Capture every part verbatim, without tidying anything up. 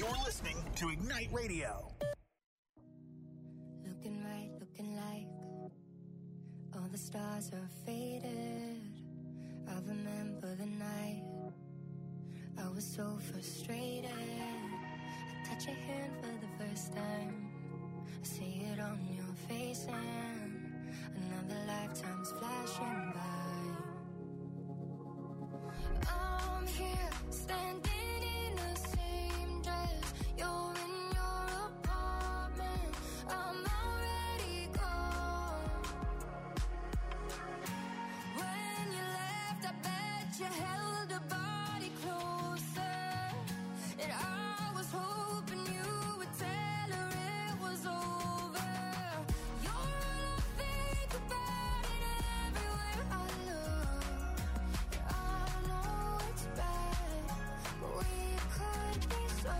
You're listening to Ignite Radio. Looking right, looking like all the stars are faded. I remember the night I was so frustrated. I touch your hand for the first time. I see it on your face and another lifetime's flashing by. I'm here standing in the same dress. You're in your apartment. I'm already gone. When you left, I bet you held a body closer. And I was hoping you would tell her it was over. You're all I think about it everywhere I look. I know it's bad, but we could be so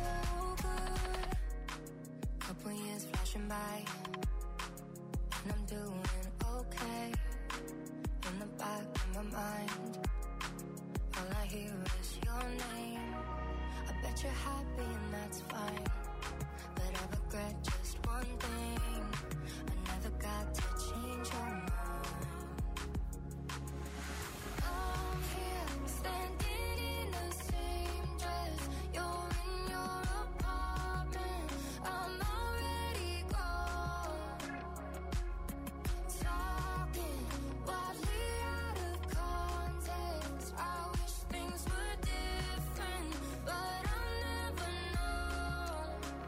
good. Couple years flashing by, and I'm doing okay. In the back of my mind, all I hear is your name. I bet you're happy and that's fine, but I regret just one thing. I never got to change your mind. I'm here standing in the same dress. You're in your apartment. I'm already gone. Talking wildly out of context. I wish things were different, but I'll never know.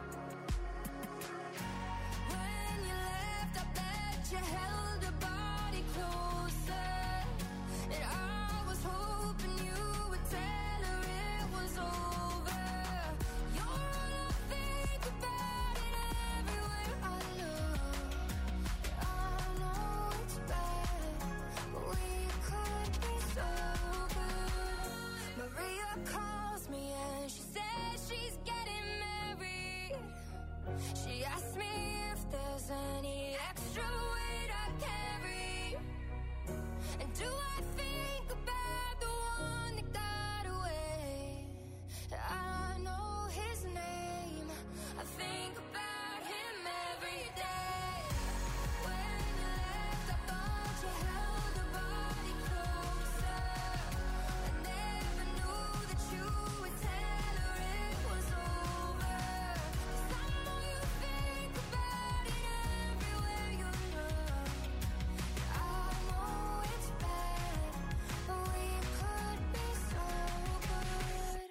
When you left, I bet you held a body closer. And I was hoping you would tell her it was over. You're all I think about it everywhere I look. I know it's bad, but we could be so good. Maria calls me and she says she's getting married. She asked me if there's any extra weight I carry. And do I think about the one that got away? I know his name. I think about him every day. When you left, I thought you held a body closer. I never knew that you would tell her it was over. 'Cause I know you think about it everywhere you look. I know it's bad, but we could be so good.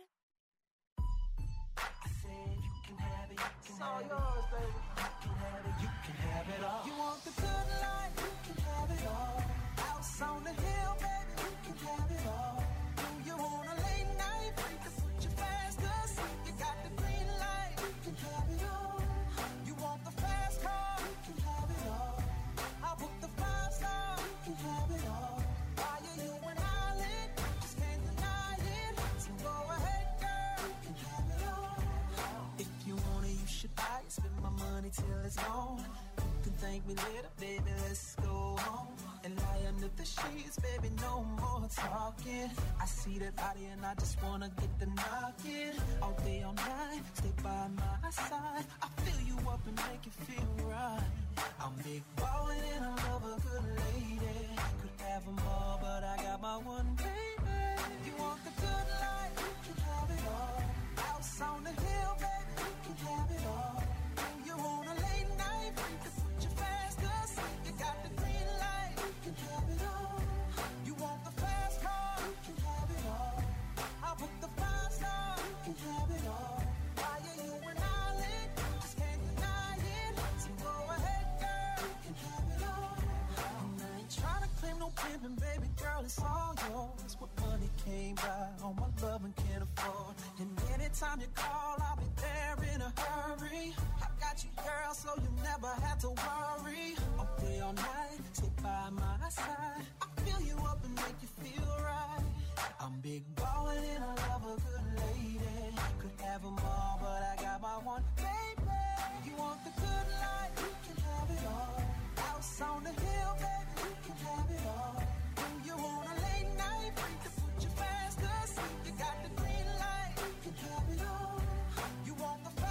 I said you can have it, you can have it. Yours, baby. You can have it, you can have it all. You want the good life, you can have it all. House on the hill, baby, you can have it all. Do you want a late night freak to put you fast asleep? You got the green light, you can have it all. You want the fast car, you can have it all. I'll book the five star, you can have it all. Why are you an island? Just can't deny it. So go ahead, girl, you can have it all. If you want it, you should buy it. Spend my money till it's gone. You can thank me later, baby, let's go home. And lie under the sheets, baby, no more talking. I see that body and I just wanna get the knocking. All day, all night, stay by my side. I fill you up and make you feel right. I'm big ballin' and I love a good lady. Could have them all, but I got my one baby. You want the good life, you can have it all. House on the hill, baby, you can have it all. You want a late night freak to put you fast asleep? You got the green light, you can have it all. You want the fast car, you can have it all. I'll book the five star, you can have it all. Why are you an island? Just can't deny it. So go ahead, girl, you can have it all. And I ain't tryna claim no pimpin', baby girl, it's all yours. What money came by, all my love and can't afford. And anytime you call, I'll be there in a hurry. I got you, girl, so you never have to worry. All day, all night, stay by my side. I fill you up and make you feel right. I'm big ballin' and I love a good lady. Could have them all, but I got my one baby. You want the good life, you can have it all. House on the hill, baby, you can have it all. When you want a late night freak to put you fast asleep, you got the green light, you can have it all. You want the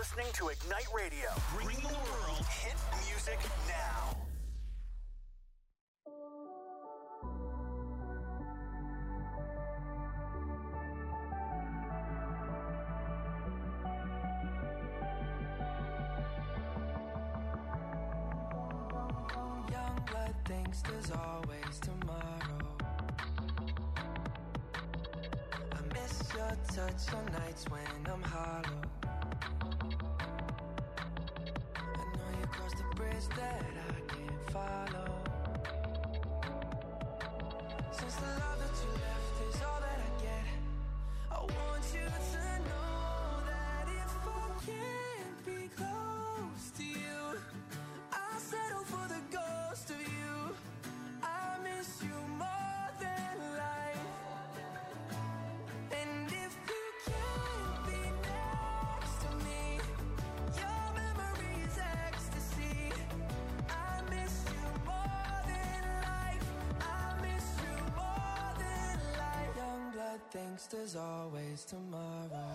listening to Ignite Radio, bringing the world hit music now. Young blood thinks there's always tomorrow. I miss your touch on nights when I'm hollow. I know you crossed the bridge that I can't follow. Since the love that you left is all that I get, I want you to know that if I can't be close to you, I'll settle for the ghost of you. I miss you more than life. And if you can't be next to me, your memory is ecstasy. I miss you more than life. I miss you more than life. Young blood thinks there's always tomorrow.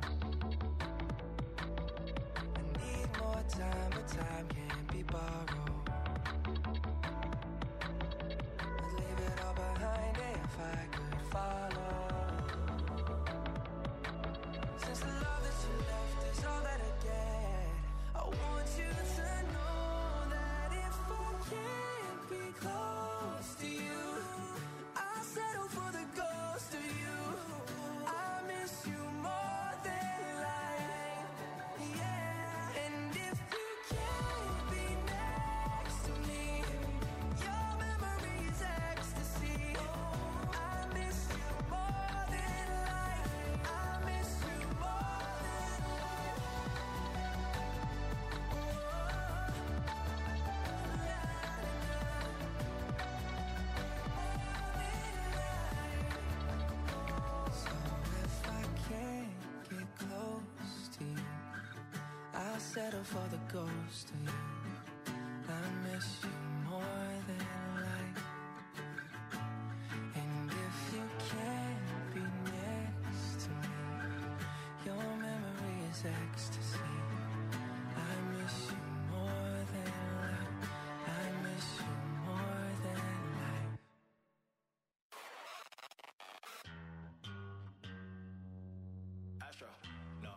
I need more time, but time can't be borrowed. I'd leave it all behind if I could follow. Since the love that you left is all that I get, I want you to know that if I can't be close to you, I'll settle for the ghost of you. I miss you more than life, yeah. And if you can't be next to me, your memory is ecstasy. I miss you more than life. I miss you more than So if I can't get close to you, I'll settle for the ghost of you. I miss you more than life. And if you can't be next to me, your memory is ecstasy. I miss you more than life. I miss you more than life. Astro, no.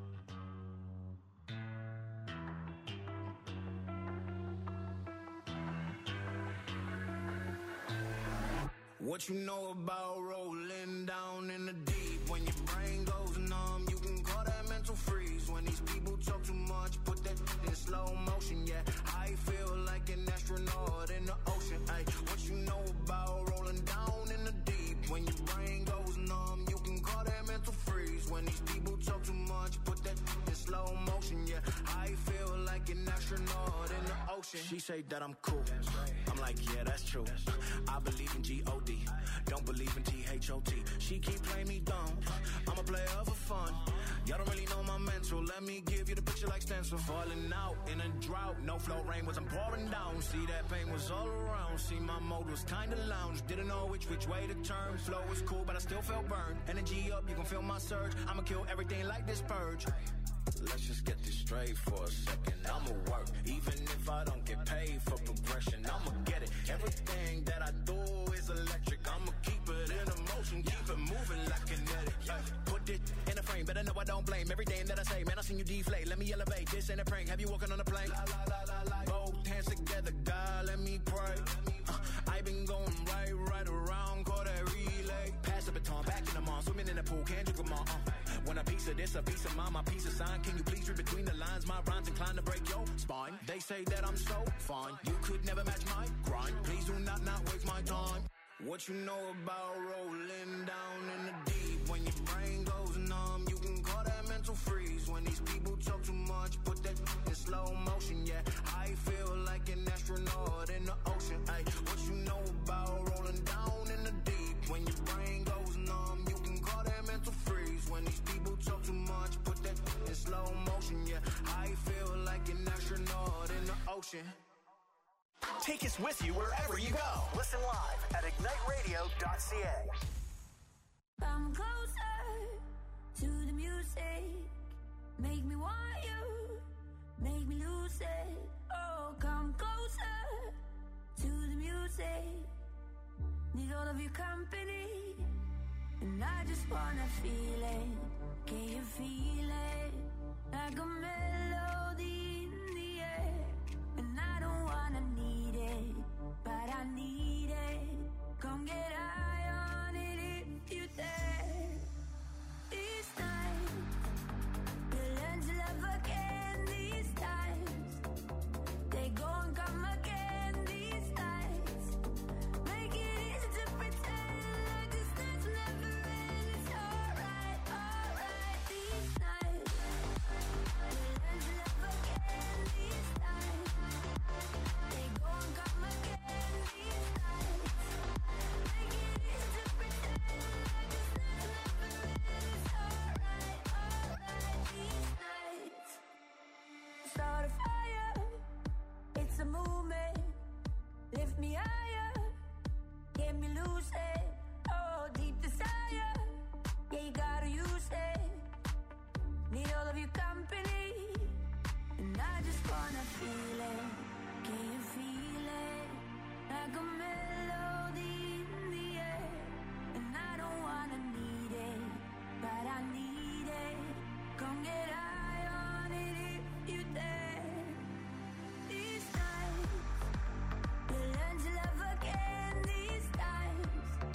What you know about rolling down in the deep? When your brain goes numb, you can call that mental freeze. When these people talk too much, put that in slow motion, yeah. I feel like an astronaut in the ocean, ay. What you know about rolling down in the deep? When your brain goes numb, you can call that mental freeze. When these people talk too much, put that in slow motion, yeah. I feel like an astronaut in the ocean. She say that I'm cool. I'm like, yeah, that's true. I believe in G O D. Don't believe in T H O T. She keep playing me dumb. I'm a player for fun. Y'all don't really know my mental. Let me give you the picture like stencil. Falling out in a drought. No flow rain was I'm pouring down. See that pain was all around. See my mode was kinda lounge. Didn't know which which way to turn. Flow was cool, but I still felt burned. Energy up, you can feel my surge. I'ma kill everything like this purge. Let's just get this straight for a second. I'ma work, even if I don't get paid for progression. I'ma get it. Everything that I do is electric. I'ma keep it in motion, keep it moving like kinetic. Yeah. Put it in a frame, better know I don't blame everything that I say. Man, I seen you deflate. Let me elevate. This ain't a prank. Have you walking on a plane? La, la, la, la, la. Both hands together, God, let me pray. Uh, I been going right, right around, call that relay. Pass the baton, back in the mall, swimming in the pool, can't drink them all. Uh. When a piece of this, a piece of mine, my piece of sign. Can you please read between the lines? My rhymes inclined to break your spine. They say that I'm so fine. You could never match my grind. Please do not, not waste my time. What you know about rolling down in the deep? When your brain goes numb, you can call that mental freeze. When these people talk too much, put that in slow motion, yeah. I feel like an astronaut in the ocean, ay. What you know about rolling down in the deep? When your brain goes numb, you can call that mental freeze. When these people talk too much, put that in slow motion, yeah. I feel like an astronaut in the ocean. Take us with you wherever you go. Listen live at ignite radio dot c a. I'm closer to the music. Make me want you, make me lose it. Oh, come closer to the music. Need all of your company, and I just wanna feel it. Can you feel it? Like a melody in the air. And I don't wanna need it, but I need it. Come get high on it if you dare. These nights, you'll learn to love again. These times, they go and come again. These nights, make it easy to pretend like this night's never end. It's alright, alright. These nights, you'll learn to love again. These times, they go and come again. These nights, make it easy to pretend like this night's never end. It's alright, alright. These nights, start a fire. It's a movement. Lift me higher. Get me loose it. Oh, deep desire. Yeah, you gotta use it. Need all of your company. And I just wanna feel it. Can you feel it? Like a melody in the air. And I don't wanna need it, but I need it. Come get high on it if you dare. These nights, you'll learn to love again. These times,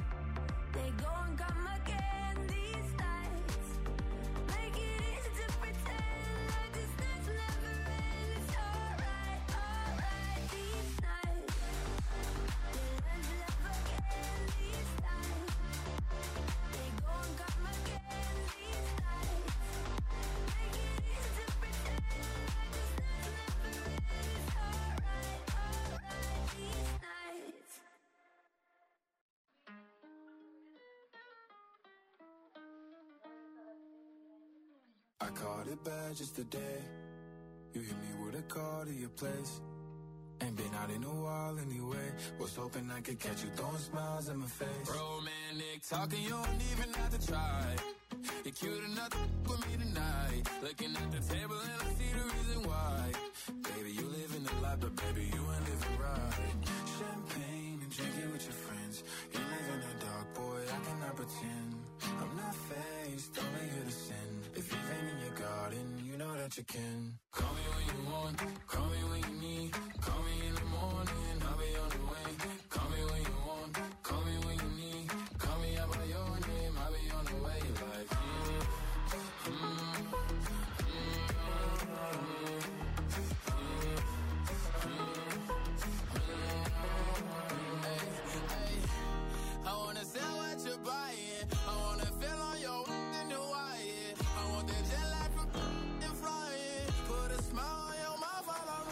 they go and come again. These nights, make it easy to pretend like this night's never end. It's alright, alright. These nights, you'll learn to love again. These times, they go and come again. These nights, make it easy to pretend like this night's never end. It's alright, alright. These nights. I caught it bad just today. You hit me with a call to your place. Ain't been out in a while anyway. Was hoping I could catch you throwing smiles in my face. Romantic talking, you don't even have to try. You're cute enough to with me tonight. Looking at the table and I see the reason why. Baby, you living the life, but baby, you ain't living right. Champagne and drinking with your friends. You live in the dark, boy, I cannot pretend. I'm not faced, only here to sin. If you've been in your garden, you know that you can. Call me when you want, call me when you need. Call me in the morning, I'll be on the way. Call me when you want, call me when you need. Call me out by your name, I'll be on the way. Like, mm, mm, mm, I wanna sell what you're buying. I wanna feel on your in the wire. I want that jet lag from and flying. Put a smile on your mouth while I'm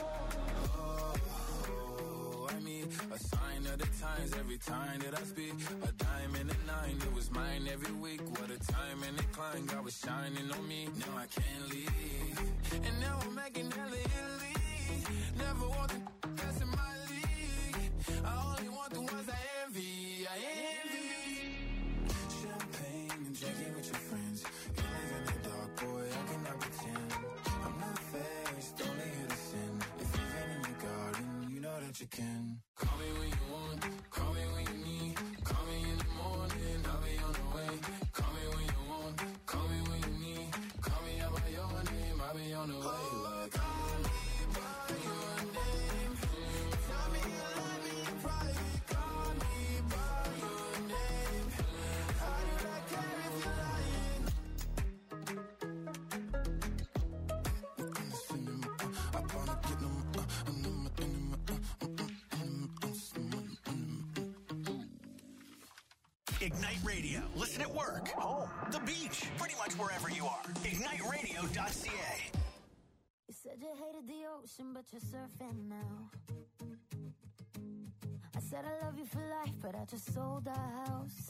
oh, I mean, a sign of the times every time that I speak. A diamond and a nine, it was mine every week. What a time and a climb, God was shining on me. Now I can't leave. And now I'm making hella Italy. Never want the best in my league. I only want the ones I envy. I envy. Champagne and drinking with your friends. You live in the dark, boy, I cannot pretend. I'm not faced, only here to sin. If you've been in your garden, you know that you can. Call me when you want, call me when you need. Call me in the morning, I'll be on the way. Call me when you want, call me when you need. Call me out by your name, I'll be on the way. Like, call me by your name. Tell me you love me in private. Call me by your name. How did I care if you're lying? I wanna get them, uh, and them, and them, uh, Ignite Radio. Listen at work, home, the beach, pretty much wherever you are. ignite radio dot c a. You said you hated the ocean, but you're surfing now. I said I love you for life, but I just sold our house.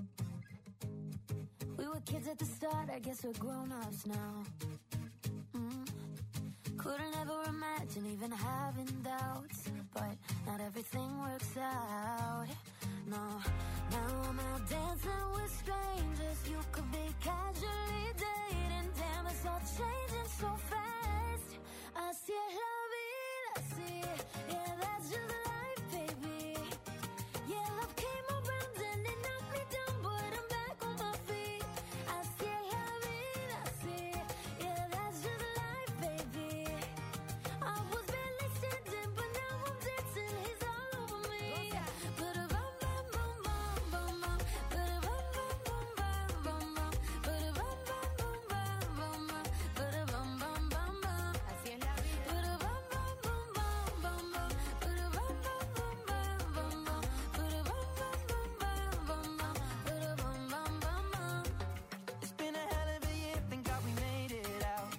We were kids at the start, I guess we're grown-ups now. Mm. Couldn't ever imagine even having doubts, but not everything works out. No, now I'm out dancing with strangers. You could be casually dating. Damn, it's all changing so fast. Así es la vida, así. Yeah, that's just life, baby. Yeah, love came around and it knocked me down, but I'm back on my feet. Así es la vida, así. Yeah, that's just life, baby. I was barely standing, but now I'm dancing. He's all over me. Ba-da-bum, bum, bum, bum, bum, bum. Ba-da-bum, bum, bum, bum, bum, bum. Ba-da-bum, bum, bum, bum, bum, bum. Ba-da-bum, bum, bum, bum. Así es la vida. Ba-da-bum, bum, bum, bum, bum, bum. Ba-da-bum, bum, bum, bum, bum, bum. Ba-da-bum, bum, bum, bum, bum, bum. Ba-da-bum, bum, bum, bum. It's been a hell of a year, thank God we made it out.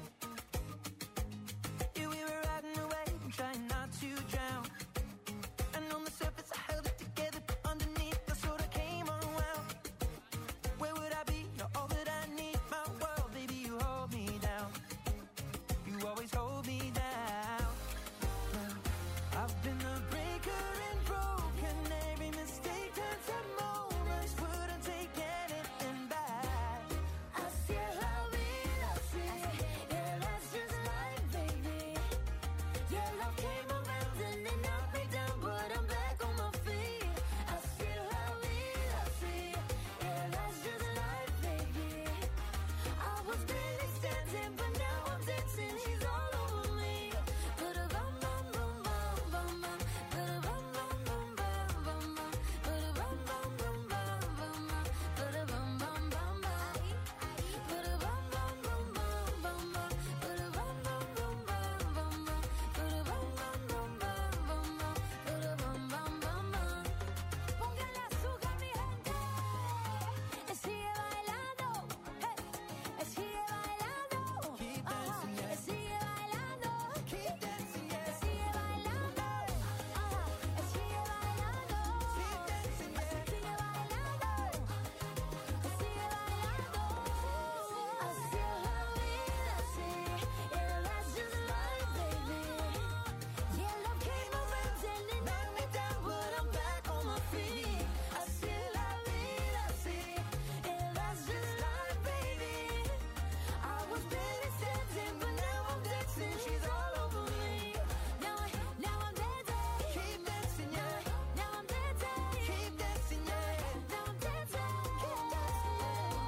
Yeah, we were riding away and trying not to drown. And on the surface I held it together, but underneath I sort of came unwound. Where would I be? You're all that I need, my world, baby, you hold me down. You always hold me down. Now, I've been a breaker and broken. Every mistake turns to moments. Wouldn't take anything back. Así es la vida, así. Yeah, that's just life, baby. Yeah, love came around and it knocked me down, but I'm back on my feet. Así es la vida, así. Yeah, that's just life, baby. I was barely standing, but now I'm dancing. He's all over me. Ba-da-bum, bum, bum, bum, bum, bum. Ba-da-bum, bum, bum, bum, bum, bum. Ba-da-bum, bum, bum, bum, bum, bum. Ba-da-bum, bum, bum, bum. Ba-da-bum, bum, bum, bum, bum, bum. Ba-da-bum, bum, bum, bum, bum, bum. Ba-da-bum, bum, bum, bum, bum, bum. Ba-da-bum, bum, bum, bum. Póngale azúcar, mi gente. Él sigue bailando. Hey. Él sigue bailando. Keep Ajá. dancing, yeah. Él sigue bailando. Keep dancing, yeah. Él sigue bailando. Ajá. Él sigue bailando. Keep dancing, yeah. Él sigue bailando. Él sigue bailando. Así es la vida, así. Yeah, that's just life, baby. Yeah, love came around and it knocked me down, but I'm back on my feet. Así es la vida, así. Yeah, that's just life, baby. I was barely standing, but now I'm dancing. She's all over me. Now, I, now I'm dancing. Keep dancing, yeah. Now I'm dancing. Keep dancing, yeah. Now I'm dancing. Keep dancing.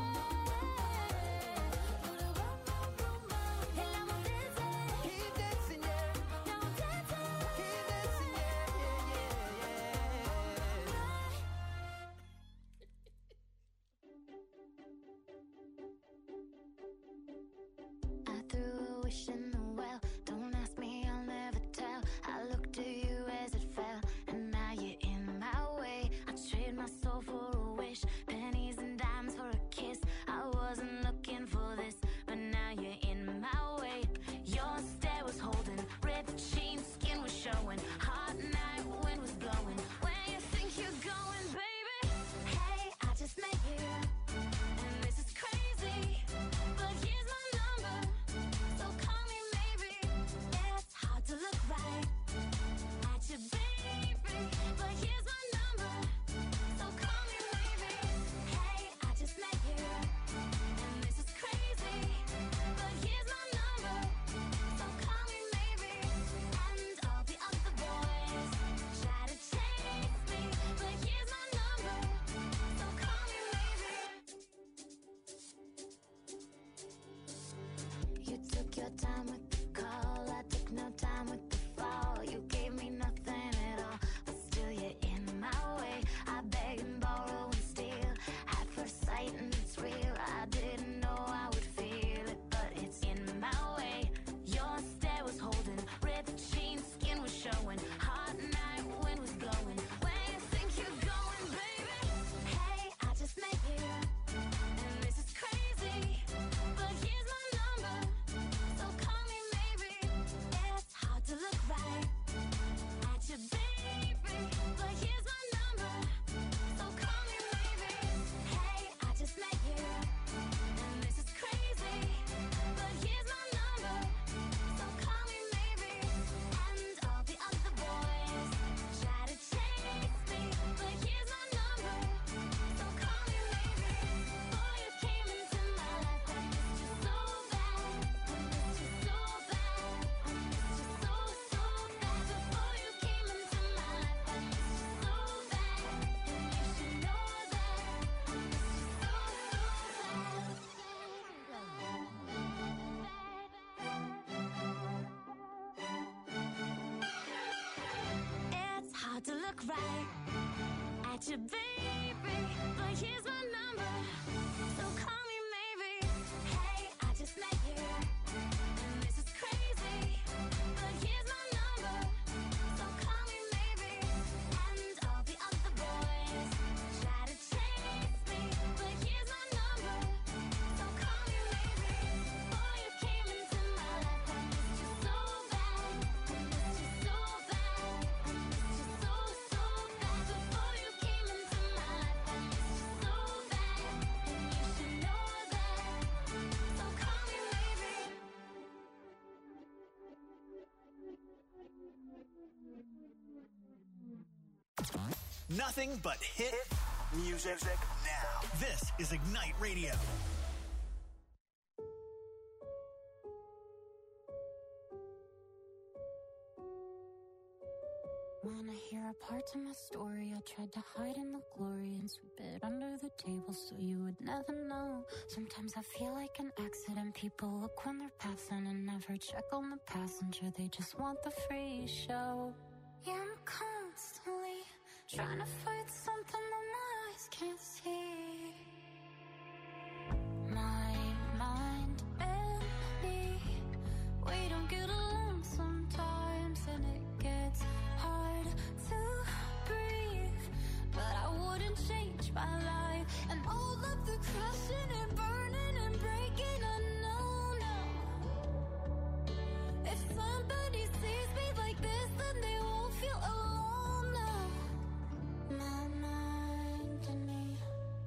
And now I'm dancing. Keep dancing, yeah. Now I'm dancing. Keep dancing, yeah, yeah, yeah, yeah. I threw a wish in the well. Don't ask me, I'll never tell. I looked at you as it fell, and now you're in my way. I trade my soul for a wish, pennies and dimes for a kiss. I wasn't looking for this, but now you're in my way. Your stare was holding, ripped jeans, skin was showing. Hot night, wind was blowing. Where you think you're going, baby? Hey, I just met you, and this is crazy. But here's my number, so call me maybe. Yeah, it's hard to look right at you, baby. But here's my number, so call me maybe. Hey, I just met you, and this is crazy. But here's my number, so call me maybe. And all the other boys try to chase me, but here's my number, so call me maybe. You took your time with the call, I took no time with the fall. You gave me nothing at all, but still you're in my way. I beg and borrow and steal at first sight, and it's real. I didn't know I would feel it, but it's in my way. Your stare was holding, ripped jeans, skin was showing. Hot night, wind was blowing. Where you think you're going, baby? Hey, I just met you, and this is crazy. But here's my number, so call me hard to look right at you, baby, but here's my number, so call me maybe. Hey, I just met you, and this is crazy, but here's my number, so call me maybe. And all the other boys try to chase me, but here's my number, so call me maybe. Before you came into my life, I missed you so bad, I missed you so bad, I missed you so, so bad. Before you came into my life, I missed you so bad, and you should know that, so call me maybe. Nothing but hit music now. This is Ignite Radio. Wanna hear a part of my story? I tried to hide in the glory and sweep it under the table so you would never know. Sometimes I feel like an accident. People look when they're passing and never check on the passenger. They just want the free show. Yeah, I'm constantly trying to fight something that my eyes can't see. My mind and me, we don't get along sometimes, and it gets hard to breathe. But I wouldn't change my life, and all of the crashing and burning and breaking, I know now. If somebody sees me like this, then they won't feel alone now. My mind and me.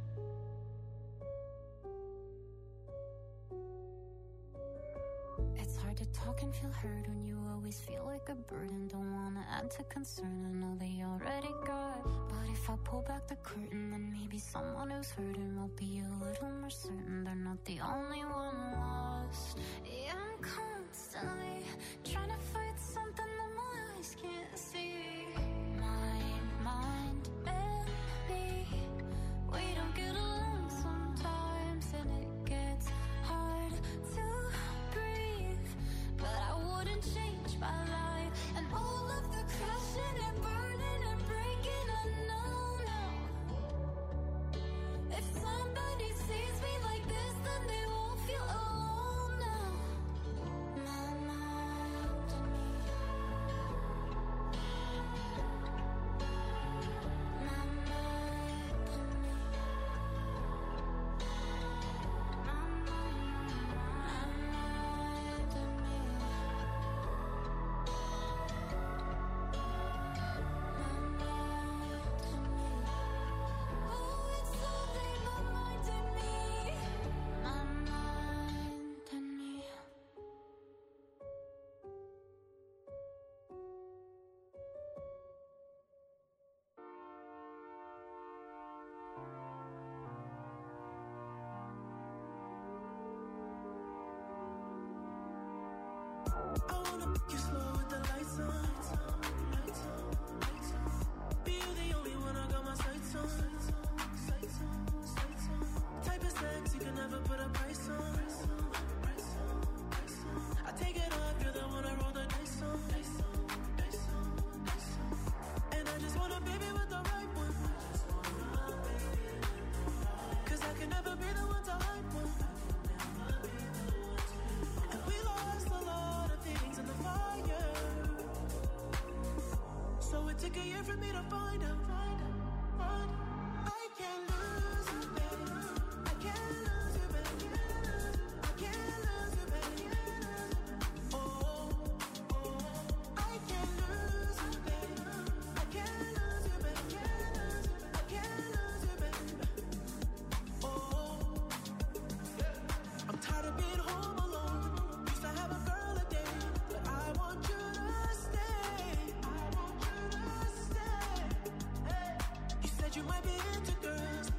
It's hard to talk and feel heard when you always feel like a burden. Don't wanna add to concern, I know they already got. But if I pull back the curtain, then maybe someone who's hurting will be a little more certain they're not the only one lost. Yeah, I'm constantly trying to fight something that my eyes can't see. My mind and me, we don't get along sometimes, and it gets hard to breathe. But I wouldn't change my life, and all of the crashing and burning and breaking, I know now. If somebody sees me like this, then they won't feel alone now. My mind and me. My mind and me. My mind, my mind and me. My mind and me. Oh, it's only my mind and me. My mind and me. I wanna make you slow with the lights on. Lights on, lights on. Be you the only one I got my sights on. Sights on, sights on. Type of sex you can never put a price on. Price on, price on. I take it off, you're the one I roll the dice on. Dice on, dice on, dice on. And I just want a baby with the right one. Cause I can never be the one to hype one. And we lost a lot of things in the fire. So it took a year for me to find out. Find out, find out. I can't lose you, baby. I can't lose you, baby. I can't lose you, baby. Oh, oh. I can't lose you, baby. I can't lose you, baby. I can't lose you, baby. Oh, I'm tired of being home alone. Used to have a girl a day, but I want you to stay. I want you to stay. Hey. You said you might be into girls,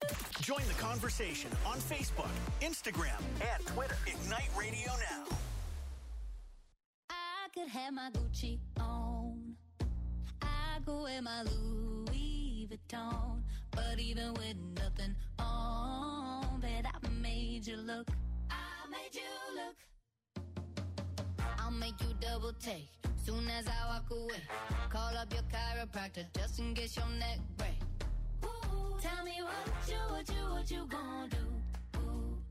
Join the conversation on Facebook, Instagram, and Twitter. Ignite Radio Now. I could have my Gucci on. I go wear my Louis Vuitton. But even with nothing on, bet I made you look. I made you look. I'll make you double take soon as I walk away. Call up your chiropractor just in case your neck break. Ooh, tell me what you, what you, what you gonna do. Ooh.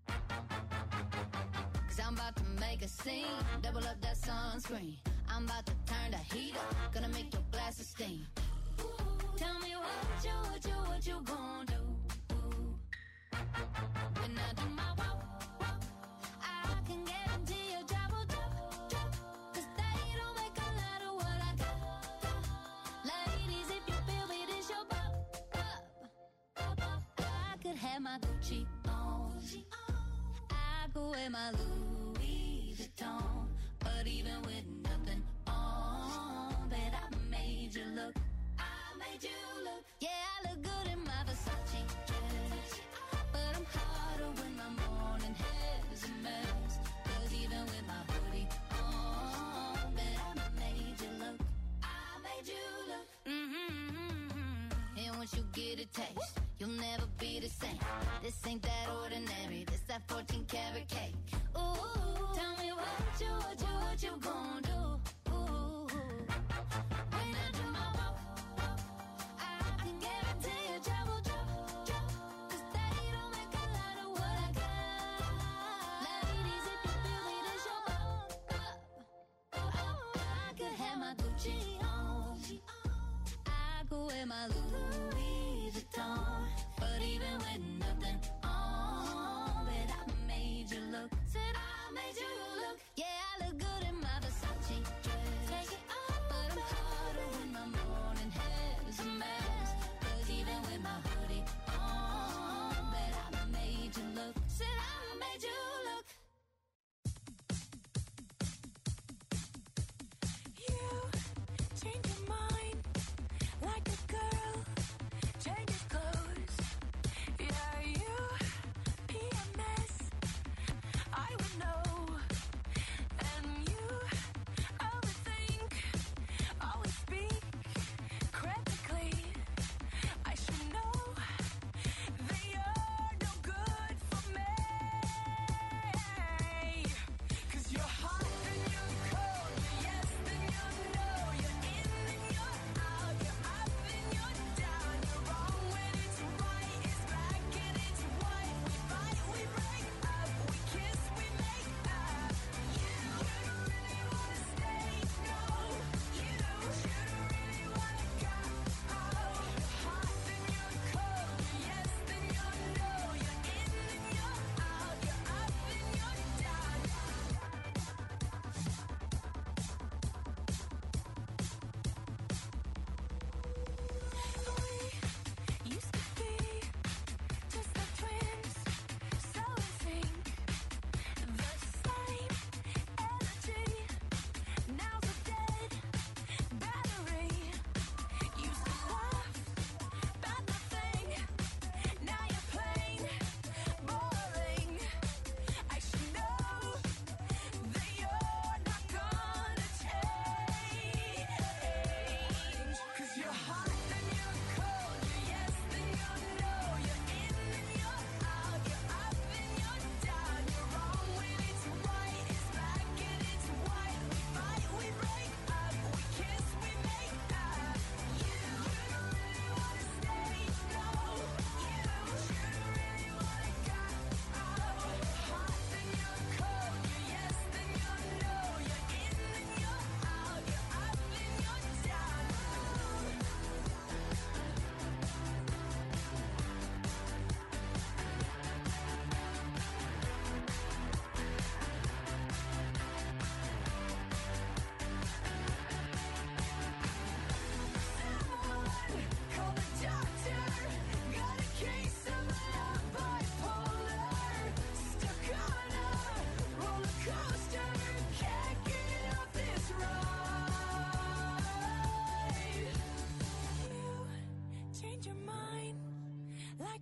Cause I'm about to make a scene, double up that sunscreen. I'm about to turn the heat up, gonna make your glasses steam. Ooh, tell me what you, what you, what you gonna do. Ooh. When I do my walk, walk, I can guarantee your job will drop, drop. Cause they don't make a lot of what I got, got. Ladies, if you feel me, this your pop, pop, pop, pop. I could have my Gucci on. I could wear my Louis Vuitton. But even with nothing on, bet I made you look. I made you look. Yeah, I look good in my Versace dress. But I'm hotter when my morning hair's a mess. Cause even with my hoodie on, bet I made you look. I made you look. Mm-hmm. And once you get a taste, you'll never be the same. This ain't that ordinary, this that fourteen karat cake. Ooh,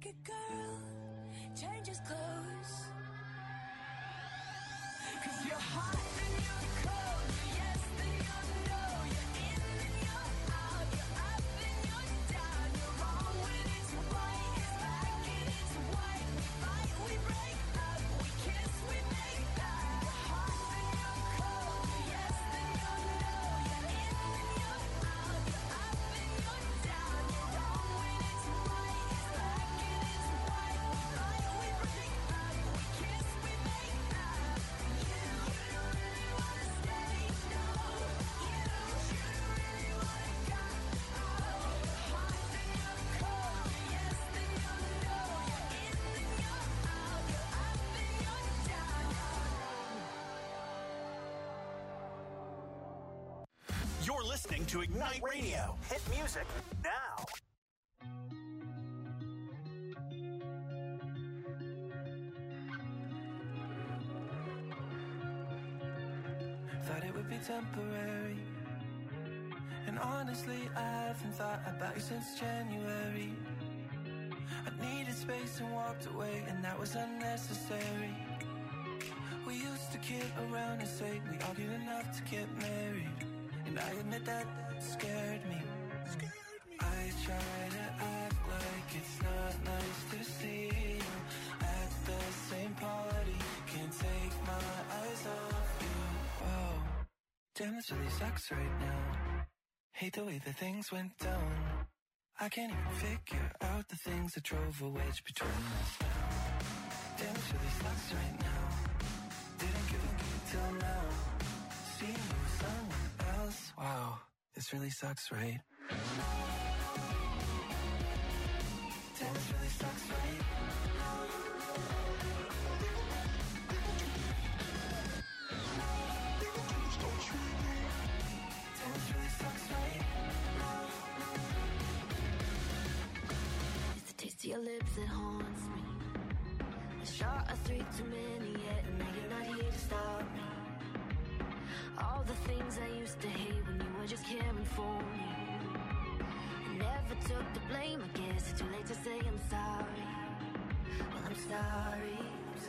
it, girl. Change his clothes. 'Cause you're hot and you're cold. You're yes and you're no. You're in and you're out. You're up and you're down. You're wrong when it's right. It's black and it's white. We fight, we break up. We kiss, we make up. You're hot and you're cold. You're yes and you're no. You're in and you're out. You're up and you're down. You're wrong when it's right. It's black and it's white. We fight, we break up. We kiss, we make up. You, you don't really wanna stay, no. You, you don't really wanna go. Oh, you're hot and you're cold. You're yes and you're no. You're in and you're out. You're up and you're down. You're listening to Ignite Radio. Hit music now. Thought it would be temporary. And honestly, I haven't thought about you since January. I needed space and walked away, and that was unnecessary. We used to kid around and say we argued enough to get married. And I admit that scared me. I try to act like it's not nice to see you at the same party. Can't take my eyes off you. Whoa, damn, this really sucks right now. Hate the way that things went down. I can't even figure out the things that drove a wedge between us now. Damn, this really sucks right now. Didn't give a good till now. Seeing you with someone else. Wow, this really sucks, right? Damn, this really sucks, right? Damn, this really sucks, right? It's the taste of your lips that haunts me. A shot of three too many yet, and now you're not here to stop me. All the things I used to hate when you were just caring for me. I never took the blame, I guess it's too late to say I'm sorry. Well, I'm sorry.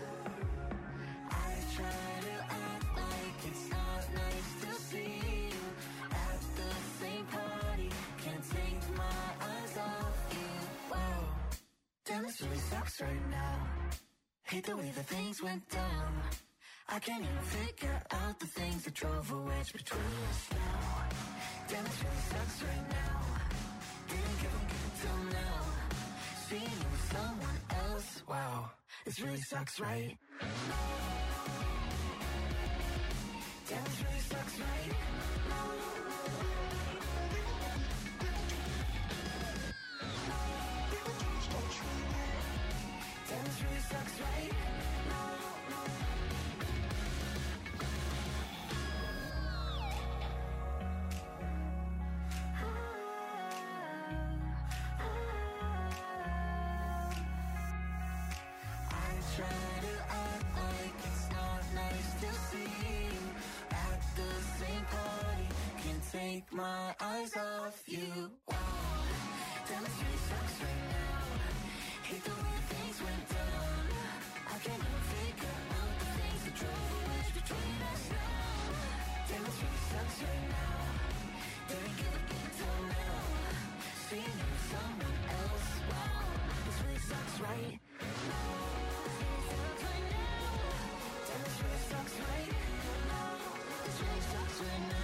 I try to act like it's not nice to see you at the same party. Can't take my eyes off you. Wow, damn, this really sucks right now. Hate the way that things went down. I can't even figure out the things that drove a wedge between us now. Damn, this really sucks right now. Didn't give a good till now. Seeing you with someone else. Wow, this really sucks, right? Damn, this really sucks, right? Damn, this really sucks, right? Take my eyes off you. Wow, damn, this really sucks right now. Hate the way things went down. I can't even figure out the things that drove a wedge between us now. Damn, this really sucks right now. Didn't give a good till now. Seeing you with someone else. Wow, this really sucks, right? Damn, this really sucks right now. This really sucks right now.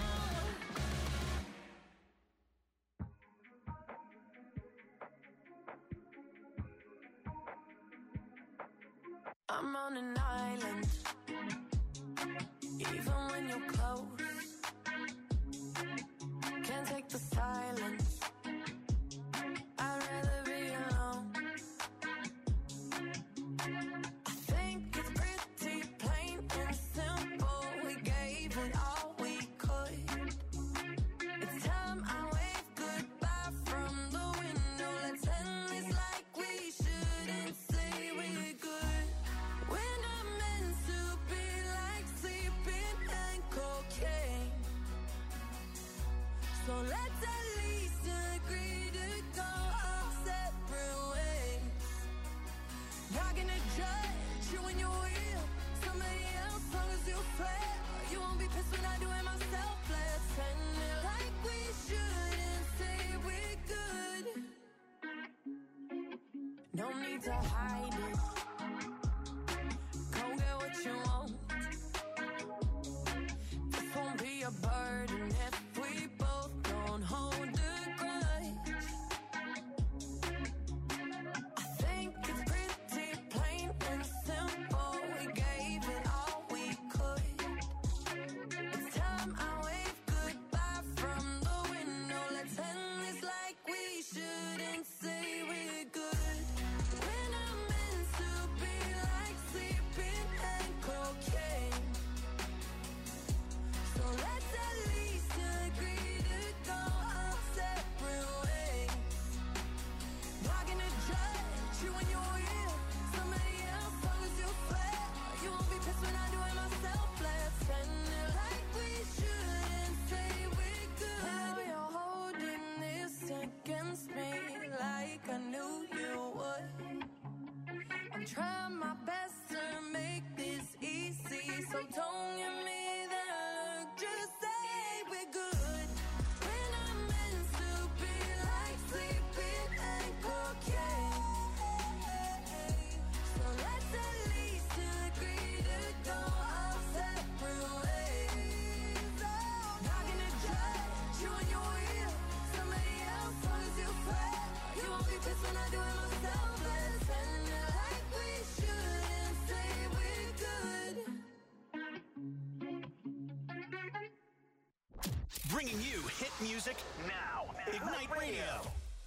I'm on an island, even when you're close. Can't take the silence. I'd rather be alone. I think it's pretty plain and simple. We gave it all we could. It's time I wave goodbye from the window. Let's end this like we shouldn't say we're good. We're not meant to be like sleeping and cocaine. So let's at least to hide it. Go get what you want. This won't be a burden if we both don't hold a grudge. I think it's pretty plain and simple. We gave it all we could. It's time I wave goodbye from the window. Let's end this like we shouldn't say we're good. When I'm meant to be like sleeping and cocaine. So let's at least agree to go our separate ways. Not gonna judge you when you're with somebody else, long as you swear you won't be pissed when I do it myself. Let's end it like we shouldn't say we're good. Now you're holding this against me like I knew you would. I'm trying my best to make this easy, so don't give me that look, just say we're good. When I'm meant to be like sleeping and cocaine. So let's at least agree to go our separate ways. Not gonna judge you when you're with somebody else, long as you swear you won't be pissed when I do it myself. Let's end it like we shouldn't say we're good. Bringing you hit music now. Ignite Radio.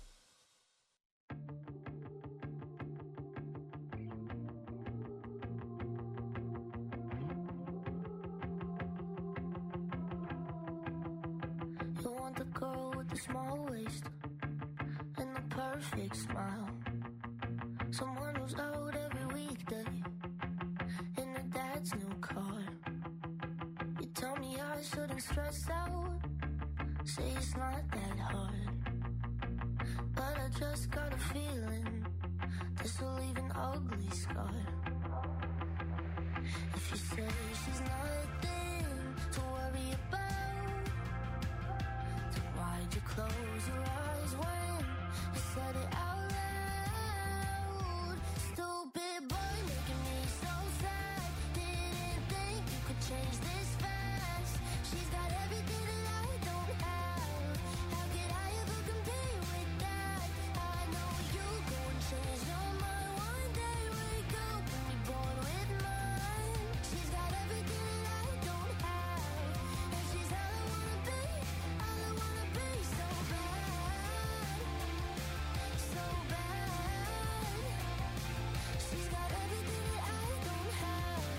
You want the girl with the small waist and the perfect smile. Someone who's out every weekday in her dad's new car. You tell me I shouldn't stress out, say it's not that hard. But I just got a feeling this will leave an ugly scar. If you say she's nothing to worry about, then why'd you close your eyes when you said it out loud? Stupid boy making me so sad. Didn't think you could change this fast. She's got everything that I don't have. How could I ever compete with that? I know you go and change your mind one day. Wake up and be born with mine. She's got everything that I don't have, and she's all I wanna be, all I wanna be. So bad, so bad. She's got everything that I don't have.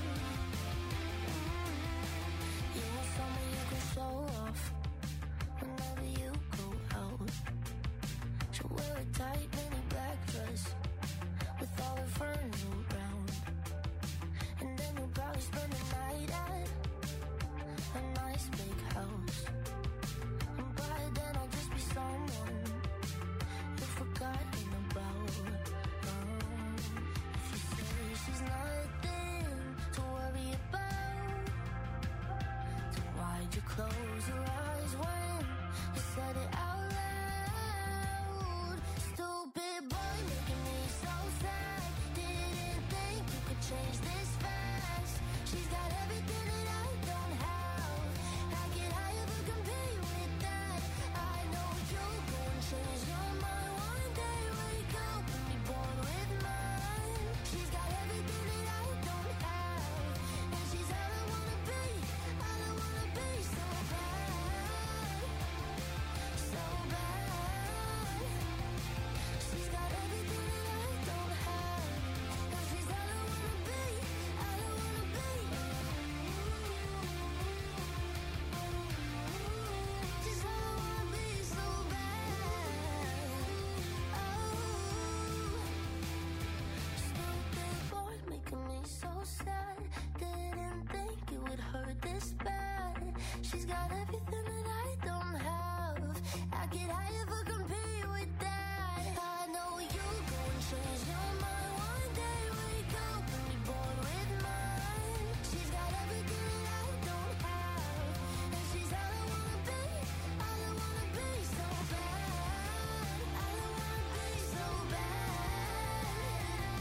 You want someone you can show off whenever you go out. She'll wear a tight mini black dress with all her friends around, and then you'll probably spend the night at a nice big house. And by then I'll just be someone you've forgotten about. Um, if you say she's nothing to worry about, then why'd you close your eyes when you said it out loud? Stupid boy making me so sad. Didn't think you could change this fast. She's got everything that I don't have. How could I ever compete with that? I know you'll go and change your mind one day. Wake up and be born with mine. She's got everything that I don't have, and she's all I wanna be, all I wanna be. So bad, so bad. She's got everything that I don't have, and she's all I wanna be, all I wanna be. She's all I wanna be, so bad. Oh, stupid boy making me so sad. Didn't think it would hurt this bad. She's got everything that I don't have. How could I ever compete with that? I know you'll go and change your mind one day. Wake up and be born with mine. She's got everything that I don't have, and she's all I wanna be, all I wanna be. So bad, all I wanna be, so bad.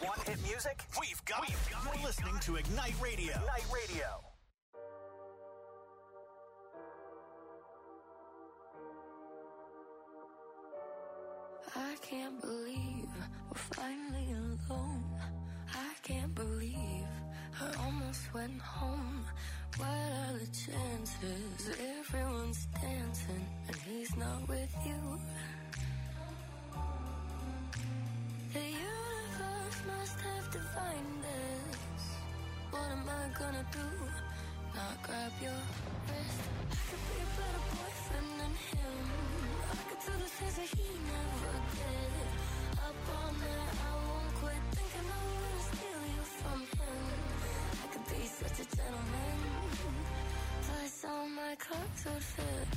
one hit music? We've got We've it. Got You're it. listening to Ignite Radio. Ignite Radio. I can't believe we're finally alone. I can't believe I almost went home. What are the chances? Everyone's dancing and he's not with you. The universe must have divined this. What am I gonna do? Not grab your wrist. I could be a better boyfriend than him. I could do the things that he never did. Up all night, I won't quit thinking I'm gonna steal you from him. I could be such a gentleman. Plus all my clothes would fit.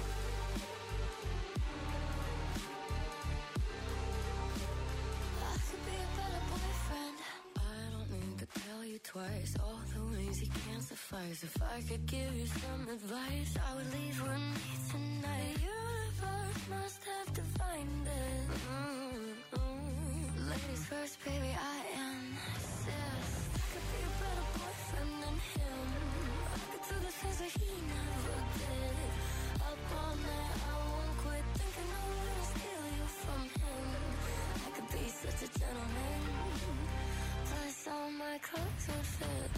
I could be a better boyfriend. I don't need to tell you twice all the ways he can't suffice. If I could give you some advice, I would leave with me tonight. The universe must have divined it. Mm-hmm. Ladies first, baby, I insist. I could be a better boyfriend than him. I could do the things that he never did. Up all night, I won't quit thinking I'm gonna steal you from him. I could be such a gentleman. Plus all my clothes would fit.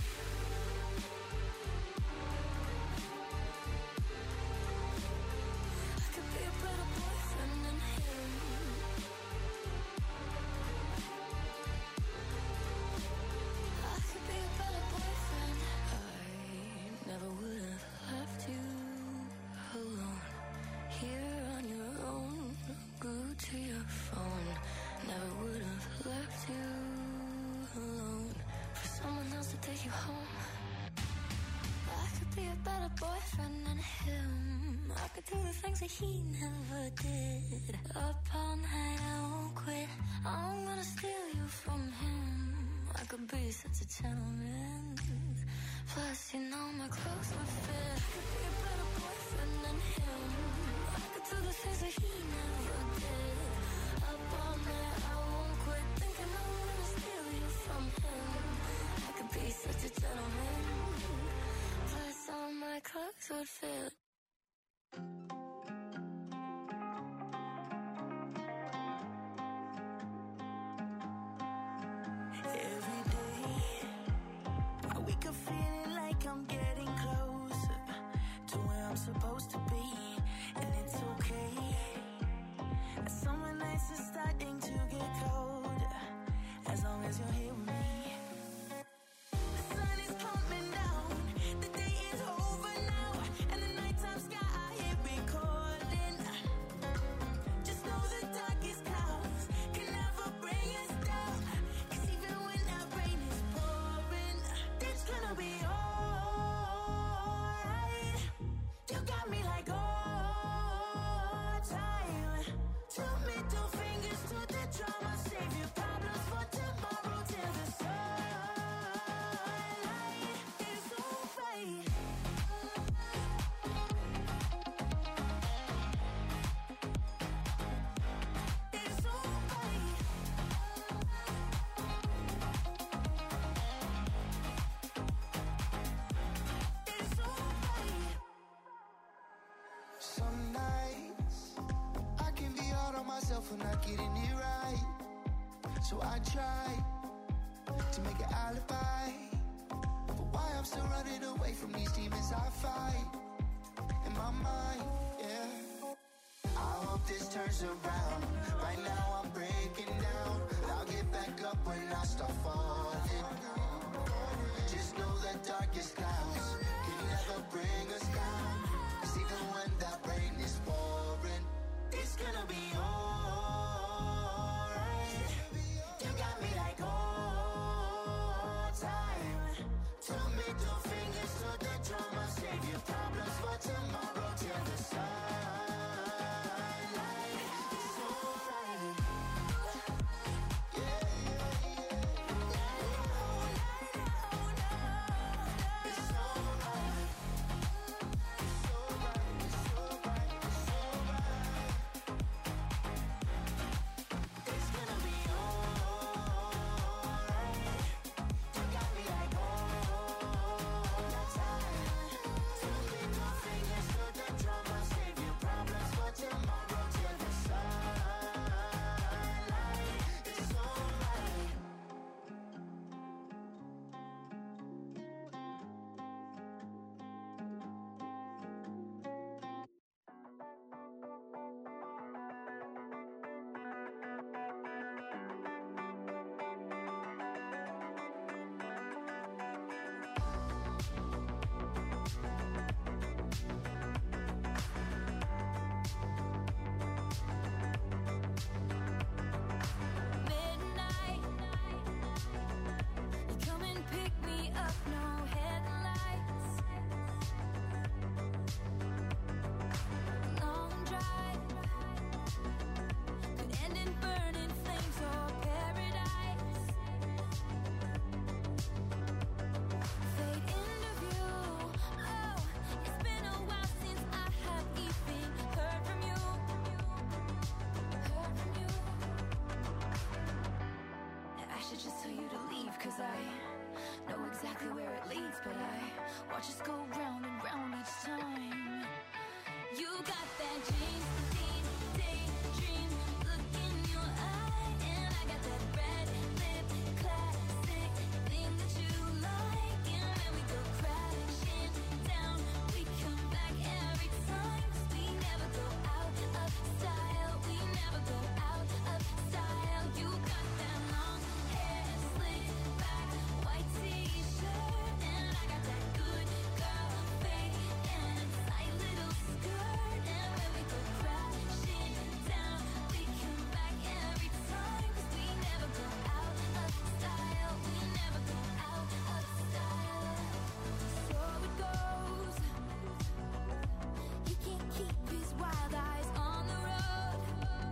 I could be a better boyfriend than him. I could be a better boyfriend. I never would have left you alone. Here on your own, glued to your phone. Never would have left you alone for someone else to take you home. I could be a better boyfriend than him. I could do the things that he never did. Up all night, I won't quit. I'm gonna steal you from him. I could be such a gentleman. Plus, you know my clothes would fit. I could be a better boyfriend than him. I could do the things that he never did. Up all night, I won't quit thinking I'm gonna steal you from him. I could be such a gentleman. Plus, all my clothes would fit. Every day, I wake up feeling like I'm getting closer to where I'm supposed to be, and it's okay. Summer nights are starting to get colder, as long as you're here with me. The sun is coming down, the day is over now, and the nighttime sky here recording. Just know the darkest clouds can never bring us down, 'cause even when that rain is pouring, it's gonna be alright. You got me like all time. Two middle fingers to the drama, save your problems for tomorrow till the sunlight is alright. It's alright. It's alright. Some nights I can be hard on myself for not getting it right. So I try to make an alibi for why I'm still running away from these demons I fight in my mind, yeah. I hope this turns around. Right now I'm breaking down, but I'll get back up when I start falling. Just know the darkest clouds can never bring us down, 'cause even when that rain is pouring, It's gonna be alright. You got me like all time. Two middle fingers to the drama, save your problems for tomorrow till the sunlight is alright. yeah, yeah, yeah. It's alright. It's alright, it's alright, it's alright. just tell you to leave, cause I know exactly where it leads, but I watch us go round and round each time. You got that dream, dream, daydream look in your eye, and I got that red lip classic thing that you like, and when we go crashing down, we come back every time, 'cause we never go out of style, we never go out of style. You got that long hair slicked back, white t-shirt, and I got that good girl fade and a tight little skirt, and when we go crashing down, we come back every time, 'cause we never go out of style, we never go out of style. So it goes, he can't keep his wild eyes on the road.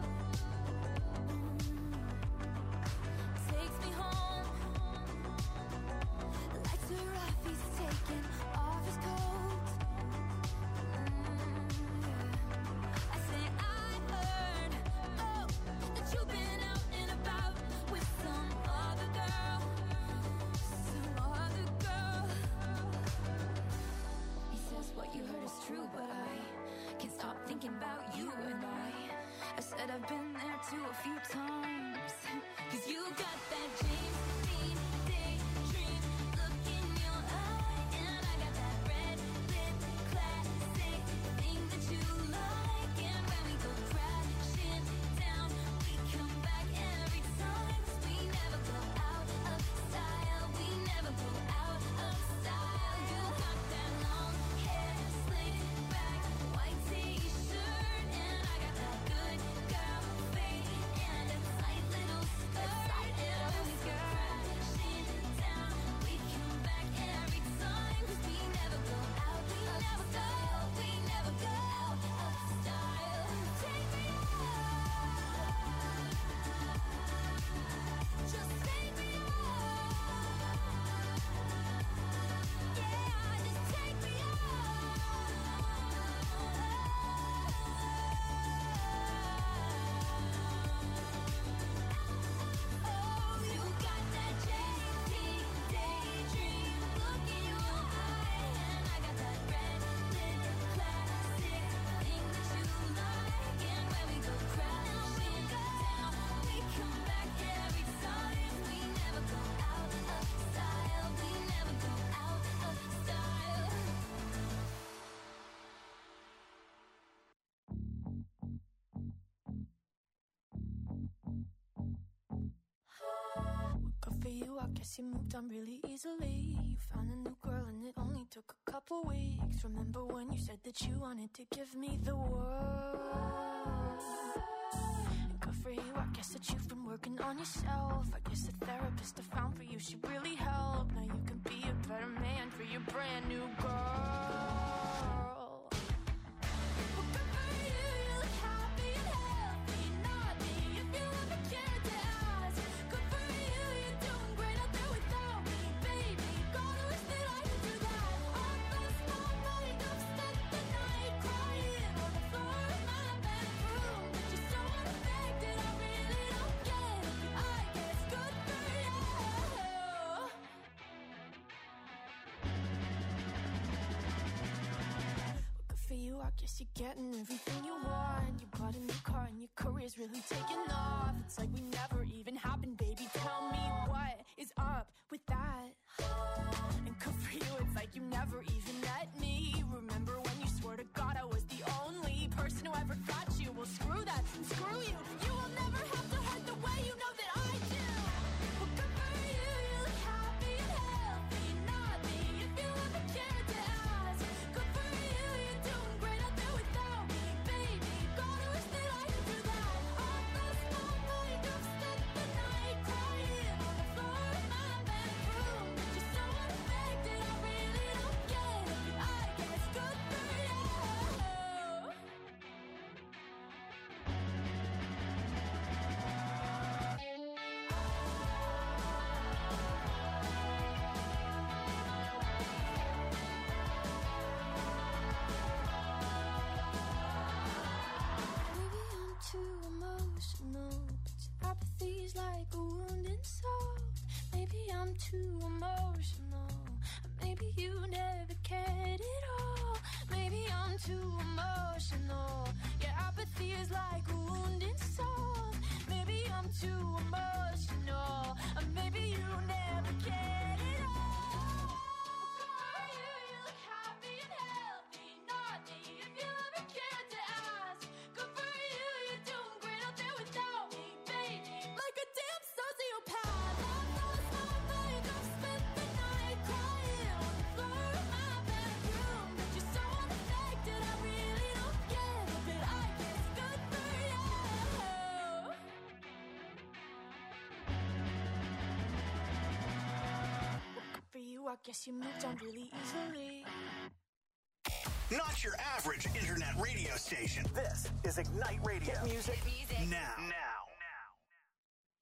Takes me home, lights are off, he's taking off his coat. I say I heard, oh, that you've been out and about with some other girl, some other girl. He says what you heard is true, but I can't stop thinking about you, and I I said I've been there too a few times, 'cause you got that dream, dream, daydream look in your eye, and I got that red lip classic thing that you like, and when we go crashing down, we come back every time, 'cause we never go out of style, we never go out of style. You got that long hair slicked back, white t-shirt, and I got that good girl fade and a tight little skirt, and when we go crashing down, we come back every time, 'cause we never go out of style, we never go out of style. Take me out, just take me out, yeah, just take me out. Oh, you got that J T daydream look in your eye, and I got that red lip classic thing that you like, and when we go crashing down, we come back every time, we never go out of style, we never go out of style. Good for you, I guess you moved on really easily. You found a new girl and it only took a couple weeks. Remember when you said that you wanted to give me the world? And good for you, I guess that you've been working on yourself. I guess the therapist I found for you, she really helped. Now you can be a better man for your brand new girl. Well, good for you, you look happy and healthy. Not me, if you ever cared to ask. Good for you, you're doing great out there without me, baby. Gotta wish that I could do that. I lost my mind, I've spent the night crying on the floor of my bedroom. Just so unaffected, I really don't get it. I guess good for you. Good for you, I guess you're getting everything you want. You bought a new car and your career's really taking off. It's like we never even happened, baby. Tell me what is up with that. And good for you, it's like you never even met me. Remember when you swore to God I was the only person who ever got you? Well, screw that, screw you. You will never have to hurt the way you know that I do. Well, good for you, you look happy and healthy. Not me, if you ever cared to ask. Good for you, you're doing great out there without me, baby. Gotta wish that I could do that. I lost my mind, I've spent the night crying on the floor of my bedroom. Just so unaffected, I really don't get it. I guess good for you. Maybe I'm too emotional, but your apathy's like a wound inside. I'm too emotional. Maybe you never cared at all. Maybe I'm too emotional. Yeah, apathy is like a wounded soul. Maybe I'm too emotional. Or maybe you never cared at all. For you, you look happy and healthy. Not me, if you ever cared to ask. Good for you, you're doing great out there without me, baby. Like a damn sociopath. I lost my mind, I've spent the night crying on the floor of my bedroom. But you're so unaffected, I really don't get it. But I guess good for you. For you, I guess you moved on really easily. Not your average internet radio station. This is Ignite Radio. Music now. now.